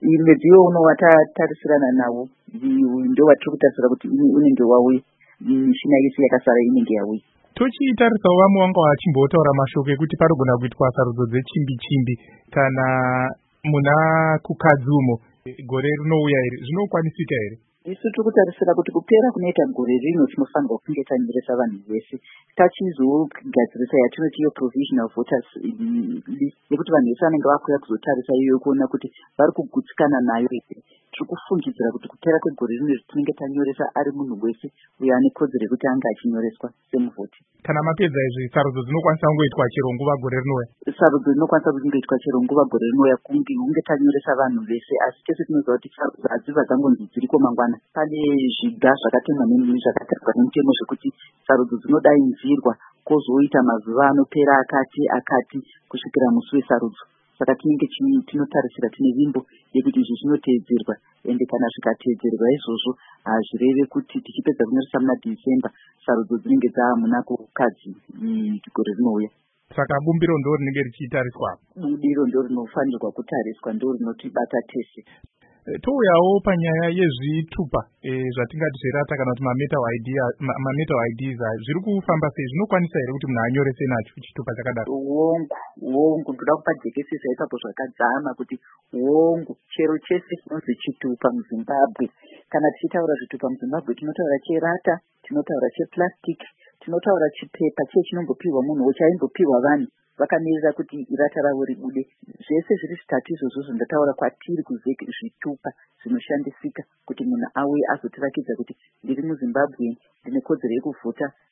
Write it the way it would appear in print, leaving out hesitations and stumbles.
mudziyo unowatarisirana nawo ndio watiri kutarisira kuti unenge wauya, mishina yese yakasara inenge yauya. Tochitarisawo vamwe vanga vachimbotaura mashoko ekuti parigona kuitwa sarudzo dzechimbi-chimbi kana muna kukadzi umo gore rinouya iri, zvinokwanisika here? Isu tiri kutarisira kuti kupera kunoita gore rino tinofanirwa kunge tanyoresa vanhu vese, tachizogadzirisa yatinoti iyo provisional voters list yekuti vanhu vese vanenge vakuya kuzotarisa iyoyo kuona kuti vari kugutsikana nayo here. Tiri kufungidzira kuti kupera kwegore rino tinenge tanyoresa ari munhu wese uyo ane kodzero yekuti ange achinyoreswa semuvhoti. Kana mapedza izvi sarudzo dzinokwanisa kungoitwa chero nguva gore rinouya? Sarudzo dzinokwanisa kungoitwa chero nguva gore rinouya hunge tanyoresa vanhu vese, asi tese tinoziva kuti sarudzo hadzibva dzangonzi dziriko mangwana. Pane zviga zvakatemwa zvakatarwa nemutemo zvekuti sarudzo dzinodainzirwa kwozoita mazuva anopera akati kusvikira musi wesarudzo. Saka tinenge tinotarisira tine vimbo yekuti izvi zvinoteedzerwa, ende kana zvikateedzerwa izvozvo hazvireve kuti tichipedza kunyoresa muna Dhisemba sarudzo dzinenge dzaamuna kukadzi gore rinouya. Saka bumbiro ndo rinenge richitariswa. Bumbiro ndo rinofanirwa kutariswa, ndo rinotibata tese. Touyawo panyaya yezvitupa zvatingati zverata kana kuti mametal IDs zviri kufamba sei? Zvinokwanisa here kuti munhu anyorese nacho chitupa chakadaro? Hongu ndoda kupa jekesisa ipapo zvakadzama kuti hongu chero chese chinonzi chitupa muZimbabwe. Kana tichitaura zvitupa muZimbabwe tinotaura cherata, tinotaura cheplastic, tinotaura chipepa chinombopiwa munhu chaimbopiwa vanhu vakamirira kuti irata ravo ribude. Zvese zviri zvitatu izvozvo zvandataura kwatiri kuzeki zvitupa zvinoshandisika kuti munhu auye azotirakidza kuti ndiri muZimbabwe, ndine kodzero yekuvhota,